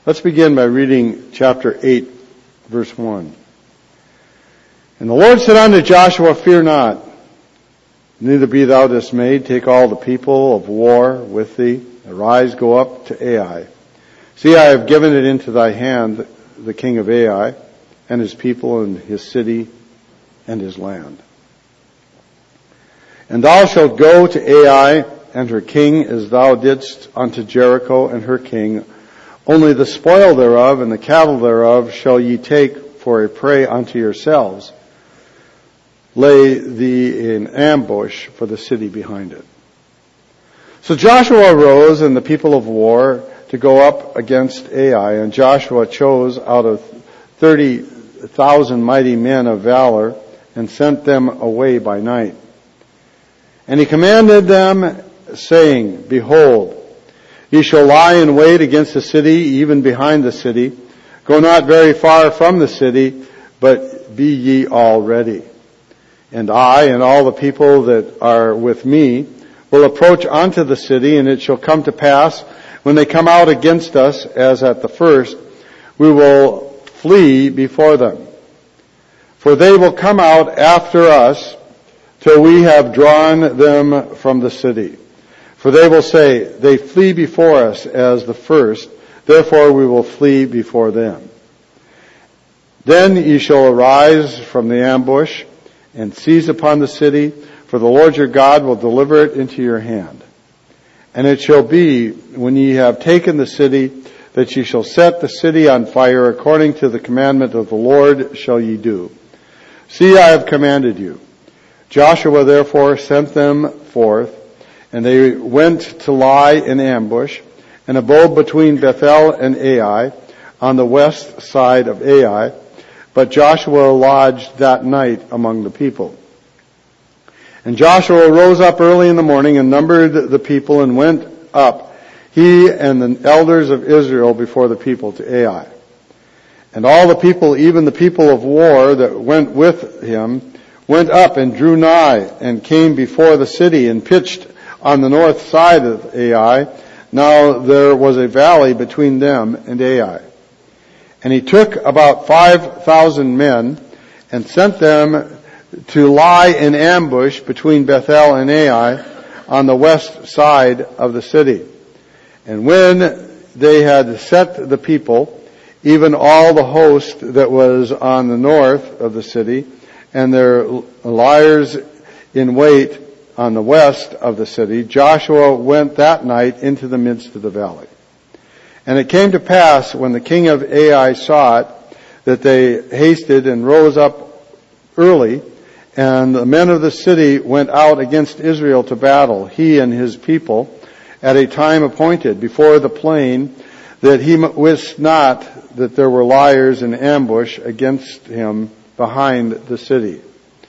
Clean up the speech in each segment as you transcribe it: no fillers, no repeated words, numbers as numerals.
Let's begin by reading chapter 8, verse 1. And the Lord said unto Joshua, Fear not, neither be thou dismayed. Take all the people of war with thee. Arise, go up to Ai. See, I have given it into thy hand, the king of Ai, and his people, and his city, and his land. And thou shalt go to Ai, and her king, as thou didst unto Jericho and her king. Only the spoil thereof and the cattle thereof shall ye take for a prey unto yourselves. Lay thee in ambush for the city behind it. So Joshua arose and the people of war to go up against Ai, and Joshua chose out of 30,000 mighty men of valor and sent them away by night. And he commanded them, saying, Behold, ye shall lie in wait against the city, even behind the city. Go not very far from the city, but be ye all ready. And I and all the people that are with me will approach unto the city, and it shall come to pass, when they come out against us, as at the first, we will flee before them. For they will come out after us, till we have drawn them from the city. For they will say, They flee before us as the first, therefore we will flee before them. Then ye shall arise from the ambush, and seize upon the city, for the Lord your God will deliver it into your hand. And it shall be, when ye have taken the city, that ye shall set the city on fire, according to the commandment of the Lord shall ye do. See, I have commanded you. Joshua therefore sent them forth, and they went to lie in ambush, and abode between Bethel and Ai, on the west side of Ai. But Joshua lodged that night among the people. And Joshua rose up early in the morning and numbered the people and went up, he and the elders of Israel, before the people to Ai. And all the people, even the people of war that went with him, went up and drew nigh and came before the city and pitched on the north side of Ai. Now there was a valley between them and Ai. And he took about 5,000 men and sent them to lie in ambush between Bethel and Ai on the west side of the city. And when they had set the people, even all the host that was on the north of the city, and their liers in wait on the west of the city, Joshua went that night into the midst of the valley. And it came to pass, when the king of Ai saw it, that they hasted and rose up early, and the men of the city went out against Israel to battle, he and his people, at a time appointed, before the plain, that he wist not that there were liers in ambush against him behind the city.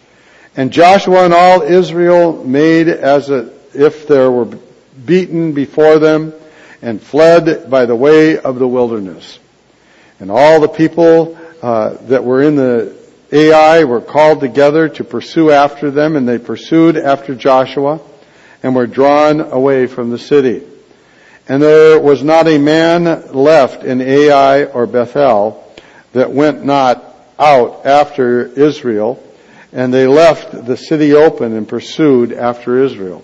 And Joshua and all Israel made as if there were beaten before them, and fled by the way of the wilderness. And all the people that were in the Ai were called together to pursue after them, and they pursued after Joshua, and were drawn away from the city. And there was not a man left in Ai or Bethel that went not out after Israel, and they left the city open and pursued after Israel.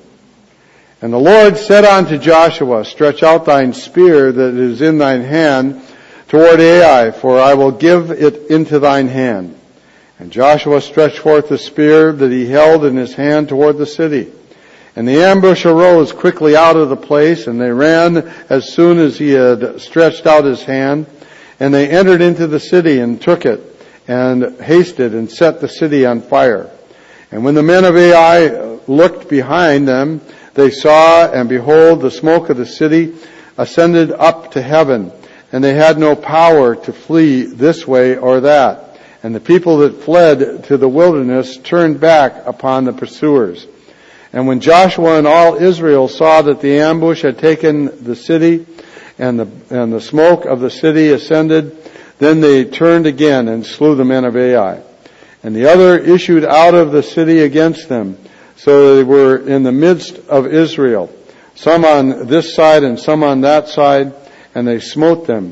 And the Lord said unto Joshua, Stretch out thine spear that is in thine hand toward Ai, for I will give it into thine hand. And Joshua stretched forth the spear that he held in his hand toward the city. And the ambush arose quickly out of the place, and they ran as soon as he had stretched out his hand. And they entered into the city and took it, and hasted and set the city on fire. And when the men of Ai looked behind them, they saw, and behold, the smoke of the city ascended up to heaven, and they had no power to flee this way or that. And the people that fled to the wilderness turned back upon the pursuers. And when Joshua and all Israel saw that the ambush had taken the city, and the smoke of the city ascended, then they turned again and slew the men of Ai. And the other issued out of the city against them. So they were in the midst of Israel, some on this side and some on that side, and they smote them,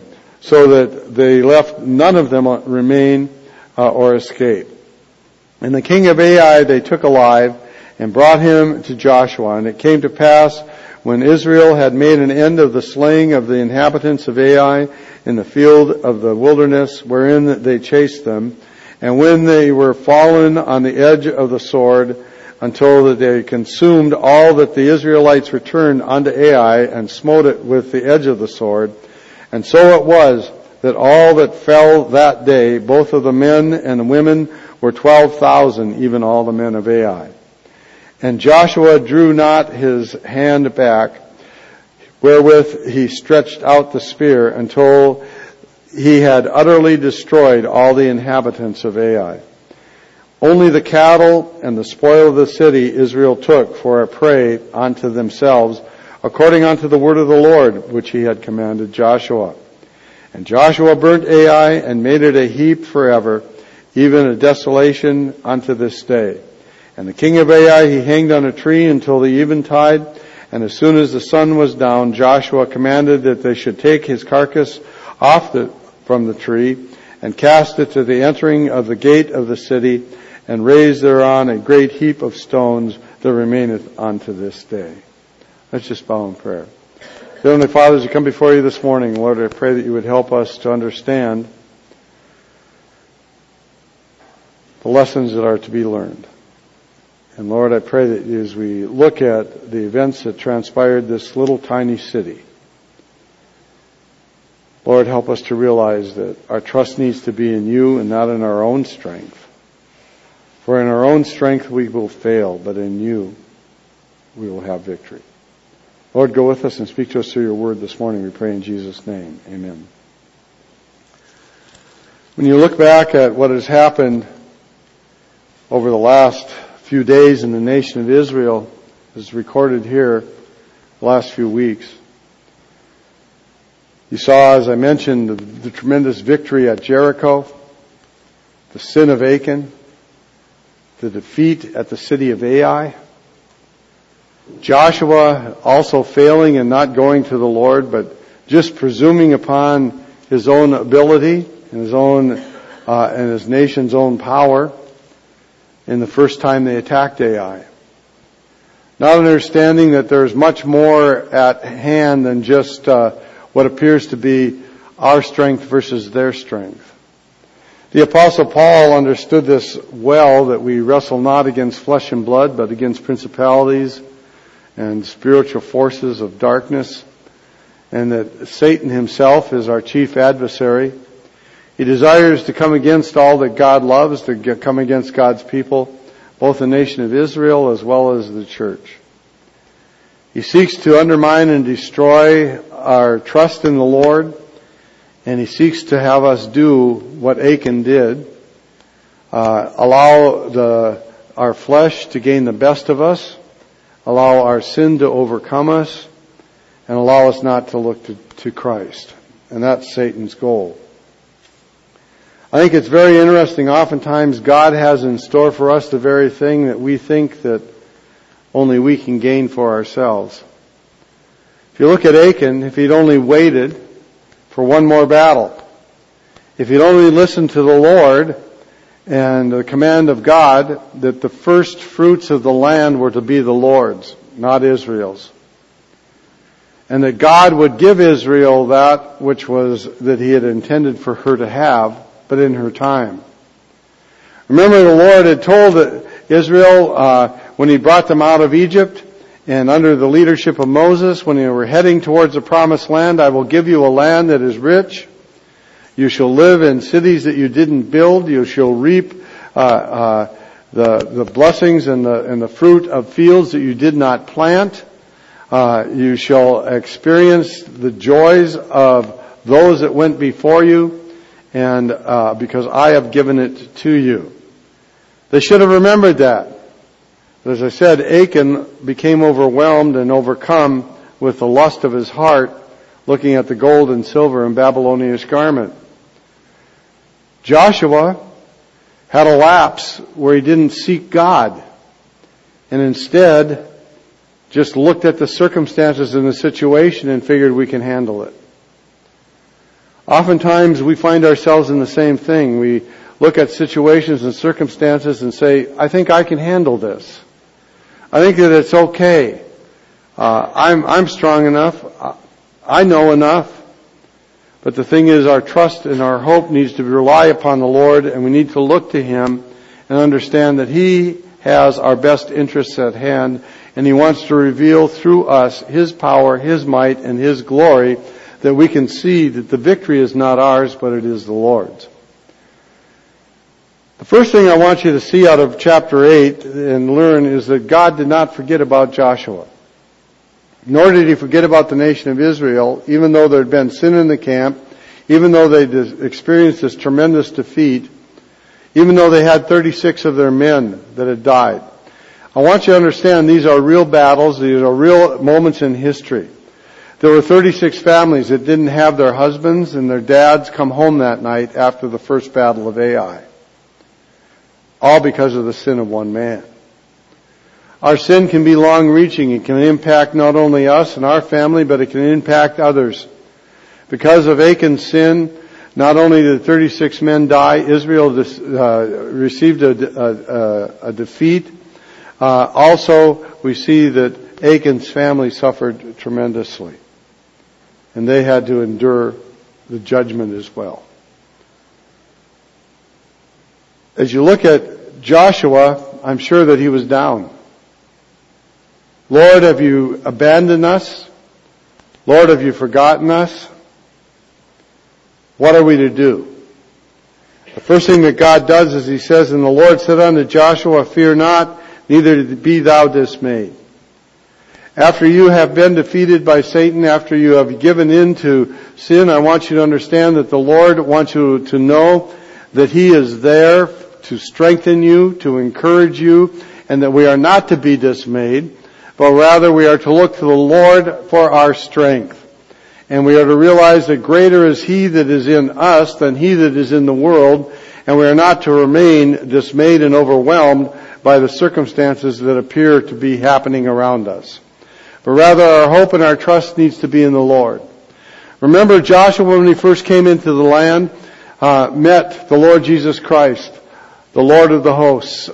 so that they left none of them remain or escape. And the king of Ai they took alive and brought him to Joshua. And it came to pass, when Israel had made an end of the slaying of the inhabitants of Ai in the field of the wilderness wherein they chased them, and when they were fallen on the edge of the sword, until that they consumed all that the Israelites returned unto Ai, and smote it with the edge of the sword. And so it was that all that fell that day, both of the men and the women, were 12,000, even all the men of Ai. And Joshua drew not his hand back, wherewith he stretched out the spear, until he had utterly destroyed all the inhabitants of Ai. Only the cattle and the spoil of the city Israel took for a prey unto themselves, according unto the word of the Lord, which he had commanded Joshua. And Joshua burnt Ai, and made it a heap forever, even a desolation unto this day. And the king of Ai he hanged on a tree until the eventide, and as soon as the sun was down, Joshua commanded that they should take his carcass off from the tree, and cast it to the entering of the gate of the city, and raise thereon a great heap of stones that remaineth unto this day. Let's just bow in prayer. Heavenly Father, as we come before you this morning, Lord, I pray that you would help us to understand the lessons that are to be learned. And Lord, I pray that as we look at the events that transpired this little tiny city, Lord, help us to realize that our trust needs to be in you and not in our own strength. For in our own strength we will fail, but in you we will have victory. Lord, go with us and speak to us through your word this morning, we pray in Jesus' name. Amen. When you look back at what has happened over the last few days in the nation of Israel, as recorded here the last few weeks, you saw, as I mentioned, the tremendous victory at Jericho, the sin of Achan, the defeat at the city of Ai, Joshua also failing and not going to the Lord, but just presuming upon his own ability and his own and his nation's own power in the first time they attacked Ai. Not understanding that there's much more at hand than just what appears to be our strength versus their strength. The Apostle Paul understood this well, that we wrestle not against flesh and blood, but against principalities and spiritual forces of darkness, and that Satan himself is our chief adversary. He desires to come against all that God loves, to come against God's people, both the nation of Israel as well as the church. He seeks to undermine and destroy our trust in the Lord, and he seeks to have us do what Achan did, allow our flesh to gain the best of us, allow our sin to overcome us, and allow us not to look to Christ. And that's Satan's goal. I think it's very interesting. Oftentimes God has in store for us the very thing that we think that only we can gain for ourselves. If you look at Achan, if he'd only waited for one more battle, if he'd only listened to the Lord and the command of God that the first fruits of the land were to be the Lord's, not Israel's, and that God would give Israel that which was that he had intended for her to have, but in her time. Remember, the Lord had told Israel when he brought them out of Egypt, and under the leadership of Moses, when they were heading towards the promised land, I will give you a land that is rich. You shall live in cities that you didn't build. You shall reap the blessings and the fruit of fields that you did not plant. You shall experience the joys of those that went before you, and because I have given it to you. They should have remembered that. But as I said, Achan became overwhelmed and overcome with the lust of his heart, looking at the gold and silver and Babylonish garment. Joshua had a lapse where he didn't seek God, and instead just looked at the circumstances in the situation and figured we can handle it. Oftentimes we find ourselves in the same thing. We look at situations and circumstances and say, I think I can handle this. I think that it's okay. I'm strong enough. I know enough. But the thing is, our trust and our hope needs to rely upon the Lord, and we need to look to Him and understand that He has our best interests at hand, and He wants to reveal through us His power, His might, and His glory, that we can see that the victory is not ours, but it is the Lord's. The first thing I want you to see out of chapter 8 and learn is that God did not forget about Joshua. Nor did He forget about the nation of Israel, even though there had been sin in the camp, even though they experienced this tremendous defeat, even though they had 36 of their men that had died. I want you to understand these are real battles, these are real moments in history. There were 36 families that didn't have their husbands and their dads come home that night after the first battle of Ai. All because of the sin of one man. Our sin can be long-reaching. It can impact not only us and our family, but it can impact others. Because of Achan's sin, not only did 36 men die, Israel received a defeat. Also, we see that Achan's family suffered tremendously. And they had to endure the judgment as well. As you look at Joshua, I'm sure that he was down. Lord, have you abandoned us? Lord, have you forgotten us? What are we to do? The first thing that God does is He says, and the Lord said unto Joshua, fear not, neither be thou dismayed. After you have been defeated by Satan, after you have given in to sin, I want you to understand that the Lord wants you to know that He is there to strengthen you, to encourage you, and that we are not to be dismayed, but rather we are to look to the Lord for our strength. And we are to realize that greater is He that is in us than he that is in the world, and we are not to remain dismayed and overwhelmed by the circumstances that appear to be happening around us. But rather our hope and our trust needs to be in the Lord. Remember Joshua, when he first came into the land, met the Lord Jesus Christ, the Lord of the hosts,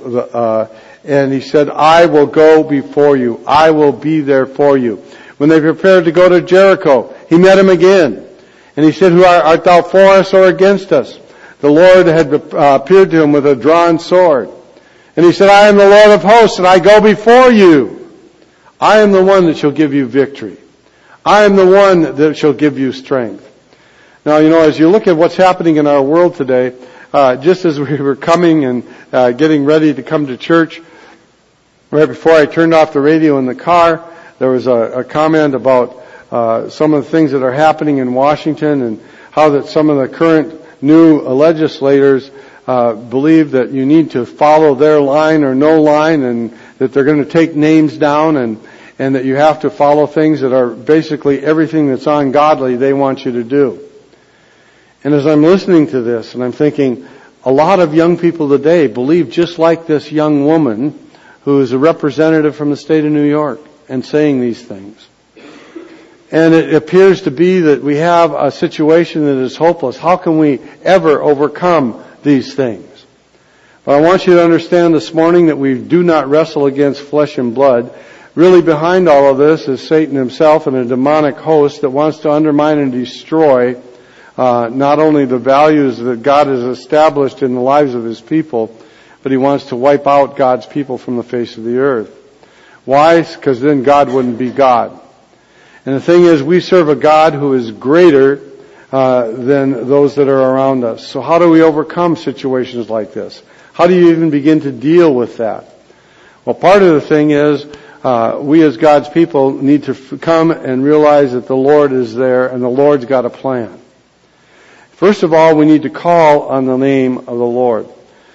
and He said, I will go before you. I will be there for you. When they prepared to go to Jericho, He met him again. And He said, who art thou for us or against us? The Lord had appeared to him with a drawn sword. And He said, I am the Lord of hosts, and I go before you. I am the one that shall give you victory. I am the one that shall give you strength. Now, as you look at what's happening in our world today, just as we were coming and getting ready to come to church, right before I turned off the radio in the car, there was a comment about some of the things that are happening in Washington and how that some of the current new legislators believe that you need to follow their line or no line, and that they're going to take names down, and that you have to follow things that are basically everything that's ungodly they want you to do. And as I'm listening to this, and I'm thinking, a lot of young people today believe just like this young woman who is a representative from the state of New York and saying these things. And it appears to be that we have a situation that is hopeless. How can we ever overcome these things? But I want you to understand this morning that we do not wrestle against flesh and blood. Really behind all of this is Satan himself and a demonic host that wants to undermine and destroy not only the values that God has established in the lives of His people, but he wants to wipe out God's people from the face of the earth. Why? Because then God wouldn't be God. And the thing is, we serve a God who is greater than those that are around us. So how do we overcome situations like this? How do you even begin to deal with that? Well, part of the thing is, we as God's people need to come and realize that the Lord is there and the Lord's got a plan. First of all, we need to call on the name of the Lord.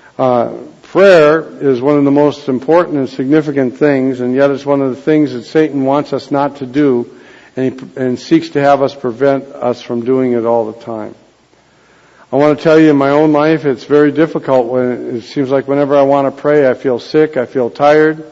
Prayer is one of the most important and significant things, and yet it's one of the things that Satan wants us not to do, and seeks to have us prevent us from doing it all the time. I want to tell you, in my own life, it's very difficult when it seems like whenever I want to pray, I feel sick, I feel tired.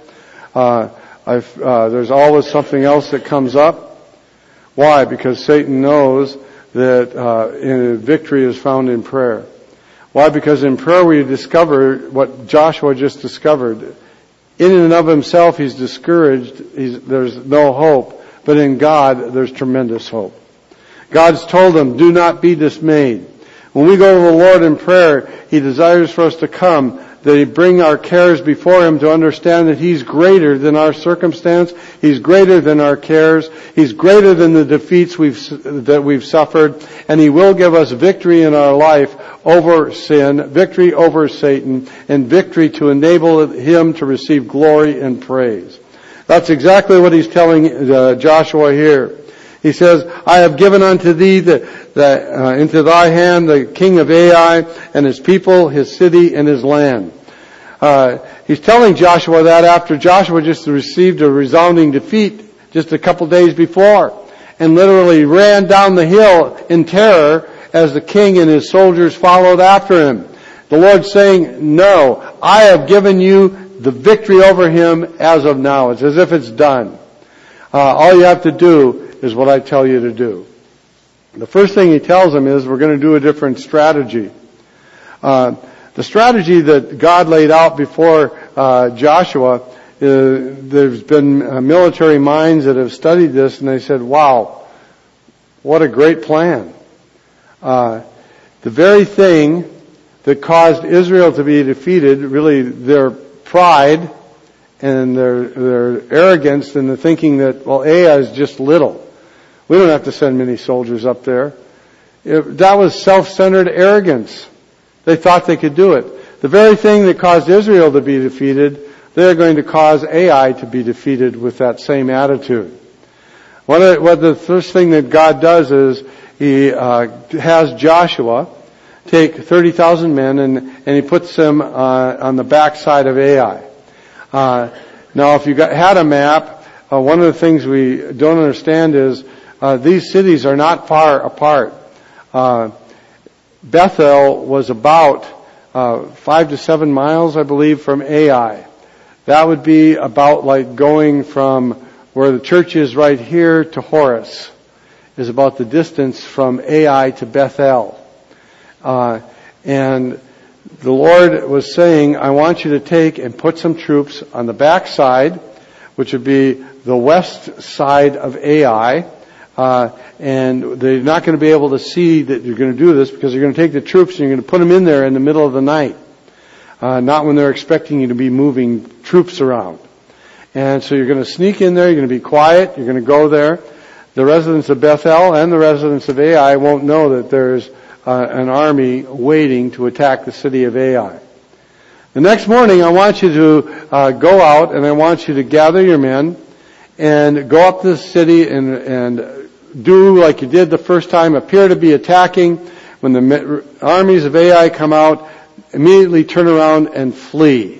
There's always something else that comes up. Why? Because Satan knows that victory is found in prayer. Why? Because in prayer we discover what Joshua just discovered. In and of himself he's discouraged, there's no hope, but in God there's tremendous hope. God's told him, do not be dismayed. When we go to the Lord in prayer, He desires for us to come, that He bring our cares before Him, to understand that He's greater than our circumstance, He's greater than our cares, He's greater than the defeats that we've suffered, and He will give us victory in our life over sin, victory over Satan, and victory to enable Him to receive glory and praise. That's exactly what He's telling Joshua here. He says, I have given unto thee into thy hand the king of Ai and his people, his city, and his land. He's telling Joshua that after Joshua just received a resounding defeat just a couple days before, and literally ran down the hill in terror as the king and his soldiers followed after him. The Lord's saying, no, I have given you the victory over him as of now. It's as if it's done. All you have to do is what I tell you to do. The first thing He tells them is we're going to do a different strategy. The strategy that God laid out before Joshua, there's been military minds that have studied this, and they said, wow, what a great plan. The very thing that caused Israel to be defeated, really their pride and their arrogance and the thinking that, well, Ai is just little. We don't have to send many soldiers up there. That was self-centered arrogance. They thought they could do it. The very thing that caused Israel to be defeated, they're going to cause Ai to be defeated with that same attitude. What the first thing that God does is He has Joshua take 30,000 men and He puts them on the backside of Ai. Now, if you had a map, one of the things we don't understand is these cities are not far apart. Bethel was about 5 to 7 miles, I believe, from Ai. That would be about like going from where the church is right here to Horus, is about the distance from Ai to Bethel. And the Lord was saying, I want you to take and put some troops on the backside, which would be the west side of Ai. And they're not going to be able to see that you're going to do this because you're going to take the troops and you're going to put them in there in the middle of the night. Not when they're expecting you to be moving troops around. And so you're going to sneak in there, you're going to be quiet, you're going to go there. The residents of Bethel and the residents of Ai won't know that there's an army waiting to attack the city of Ai. The next morning I want you to go out and I want you to gather your men and go up to the city and do like you did the first time, appear to be attacking. When the armies of Ai come out, immediately turn around and flee.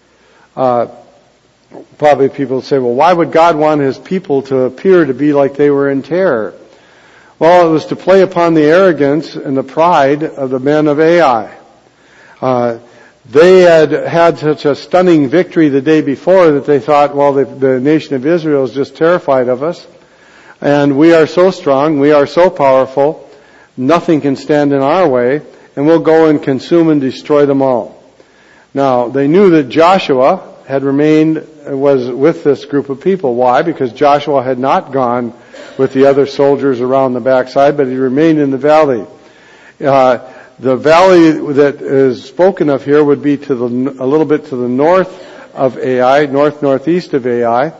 Probably people say, well, why would God want His people to appear to be like they were in terror? Well, it was to play upon the arrogance and the pride of the men of Ai. They had such a stunning victory the day before that they thought, well, the nation of Israel is just terrified of us. And we are so strong, we are so powerful, nothing can stand in our way, and we'll go and consume and destroy them all. Now, they knew that Joshua was with this group of people. Why? Because Joshua had not gone with the other soldiers around the backside, but he remained in the valley. The valley that is spoken of here would be a little bit to the north of Ai, northeast of Ai.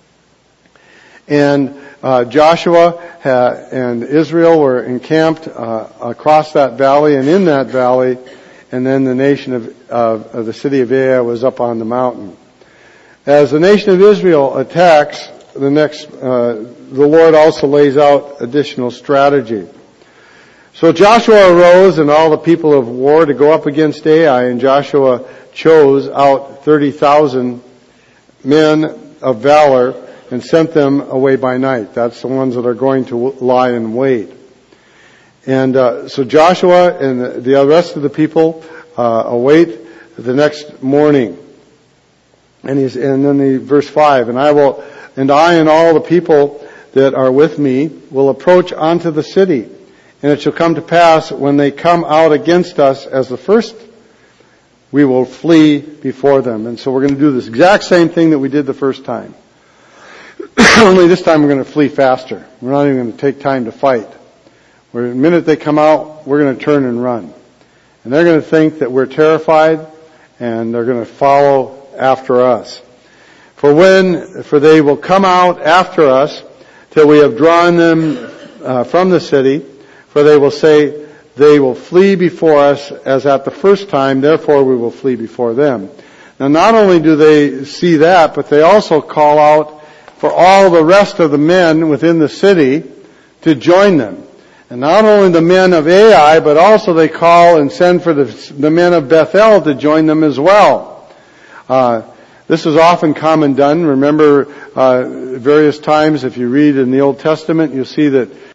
And Joshua and Israel were encamped across that valley and in that valley, and then the nation of the city of Ai was up on the mountain. As the nation of Israel attacks, the Lord also lays out additional strategy. So Joshua arose and all the people of war to go up against Ai, and Joshua chose out 30,000 men of valor and sent them away by night. That's the ones that are going to lie in wait. And so Joshua and the rest of the people await the next morning. And then verse 5, and I and all the people that are with me will approach unto the city, And it shall come to pass, when they come out against us as the first, we will flee before them. And so we're going to do this exact same thing that we did the first time. Only this time we're going to flee faster. We're not even going to take time to fight. The minute they come out, we're going to turn and run. And they're going to think that we're terrified, and they're going to follow after us. For they will come out after us till we have drawn them from the city. For they will say, they will flee before us as at the first time, therefore we will flee before them. Now not only do they see that, but they also call out for all the rest of the men within the city to join them. And not only the men of Ai, but also they call and send for the men of Bethel to join them as well. This is often common done. Remember, various times if you read in the Old Testament, you'll see that